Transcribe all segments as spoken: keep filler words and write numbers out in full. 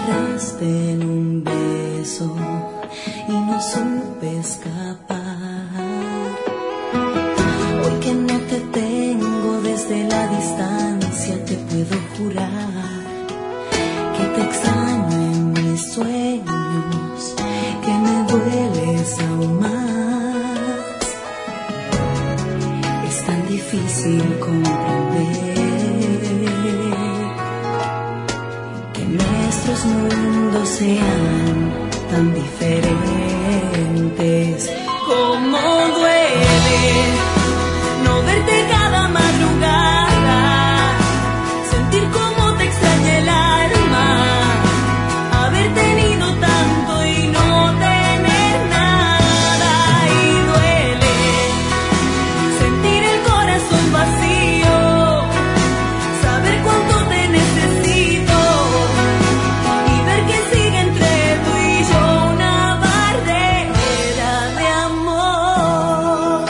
encerraste en un beso y no supe escapar. Hoy que no te tengo desde la distancia, te puedo jurar que te extraño en mis sueños, que me dueles aún más. Es tan difícil comprender que nuestros mundos sean tan diferentes. Cómo duele no verte cada madrugada, sentir cómo te extraña el alma, haber tenido tanto y no tener nada. Y duele sentir el corazón vacío, saber cuánto te necesito y ver que sigue entre tú y yo una barrera de amor.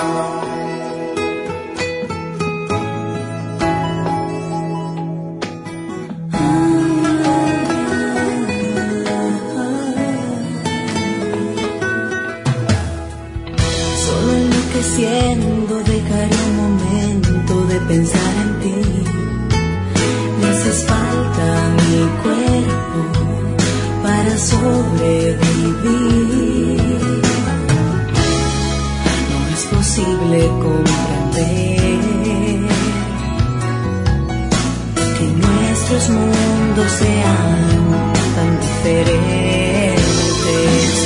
Solo enloqueciendo dejaré un momento de pensar en ti. Me haces falta mi cuerpo para sobrevivir. No es posible comprender que nuestros mundos sean tan diferentes.